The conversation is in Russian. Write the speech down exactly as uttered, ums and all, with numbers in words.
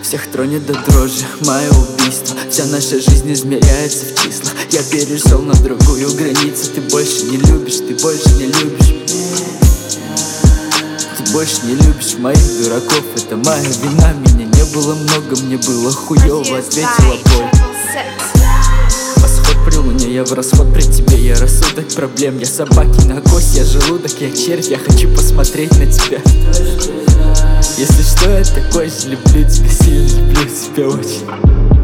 Всех тронет до дрожи мое убийство. Вся наша жизнь измеряется в числах. Я перешел на другую границу. Ты больше не любишь, ты больше не любишь меня. Ты больше не любишь моих дураков. Это моя вина, меня не было много, мне было хуёво, ответила боль. Восход при луне, я в расход при тебе. Я рассудок проблем, я собаки на кость, я желудок, я червь. Я хочу посмотреть на тебя. Если что, я такой же, люблю тебя сильно, люблю тебя очень.